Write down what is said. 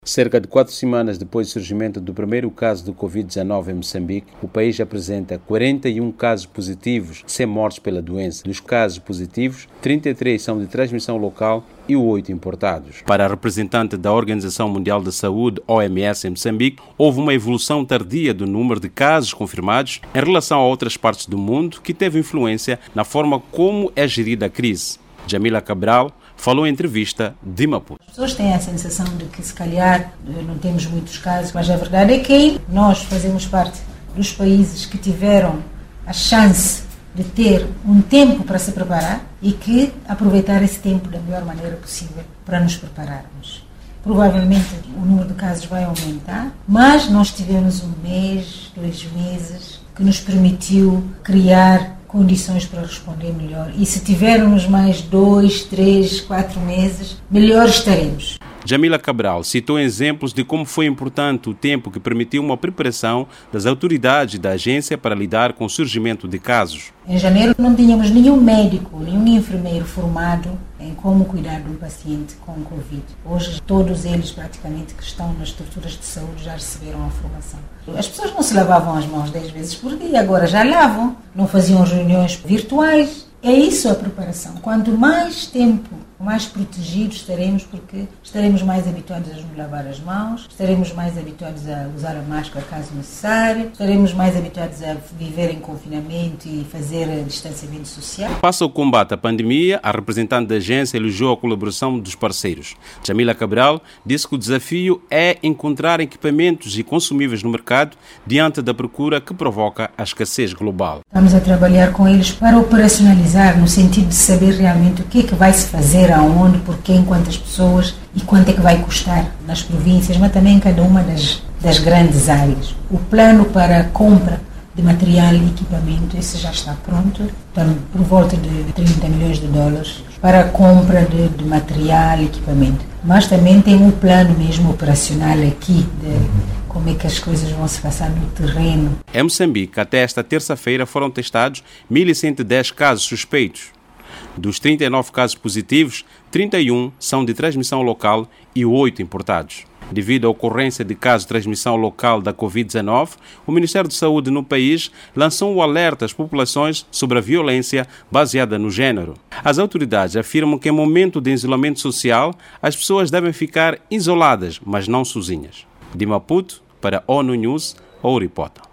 Cerca de 4 semanas depois do surgimento do primeiro caso do Covid-19 em Moçambique, o país apresenta 41 casos positivos, sem mortes pela doença. Dos casos positivos, 33 são de transmissão local e 8 importados. Para a representante da Organização Mundial da Saúde, OMS, em Moçambique, houve uma evolução tardia do número de casos confirmados em relação a outras partes do mundo, que teve influência na forma como é gerida a crise. Jamila Cabral falou em entrevista de Maputo. As pessoas têm a sensação de que se calhar não temos muitos casos, mas a verdade é que nós fazemos parte dos países que tiveram a chance de ter um tempo para se preparar e que aproveitar esse tempo da melhor maneira possível para nos prepararmos. Provavelmente o número de casos vai aumentar, mas nós tivemos 1 mês, 2 meses que nos permitiu criar condições para responder melhor. E se tivermos mais 2, 3, 4 meses, melhor estaremos. Jamila Cabral citou exemplos de como foi importante o tempo que permitiu uma preparação das autoridades da agência para lidar com o surgimento de casos. Em janeiro não tínhamos nenhum médico, nenhum enfermeiro formado em como cuidar de um paciente com Covid. Hoje todos eles praticamente que estão nas estruturas de saúde já receberam a formação. As pessoas não se lavavam as mãos 10 vezes por dia, agora já lavam, não faziam reuniões virtuais. É isso a preparação. Quanto mais tempo, mais protegidos estaremos, porque estaremos mais habituados a nos lavar as mãos, estaremos mais habituados a usar a máscara caso necessário, estaremos mais habituados a viver em confinamento e fazer distanciamento social. Passa o combate à pandemia, a representante da agência elogiou a colaboração dos parceiros. Jamila Cabral disse que o desafio é encontrar equipamentos e consumíveis no mercado diante da procura que provoca a escassez global. Estamos a trabalhar com eles para operacionalizar, no sentido de saber realmente o que é que vai se fazer, aonde, por quem, quantas pessoas e quanto é que vai custar nas províncias, mas também em cada uma das grandes áreas. O plano para a compra de material e equipamento, esse já está pronto, estamos por volta de 30 milhões de dólares para a compra de material e equipamento. Mas também tem um plano mesmo operacional aqui, de como é que as coisas vão se passar no terreno. Em Moçambique, até esta terça-feira foram testados 1.110 casos suspeitos. Dos 39 casos positivos, 31 são de transmissão local e 8 importados. Devido à ocorrência de casos de transmissão local da Covid-19, o Ministério de Saúde no país lançou um alerta às populações sobre a violência baseada no género. As autoridades afirmam que em momento de isolamento social, as pessoas devem ficar isoladas, mas não sozinhas. De Maputo, para ONU News, Ouripota.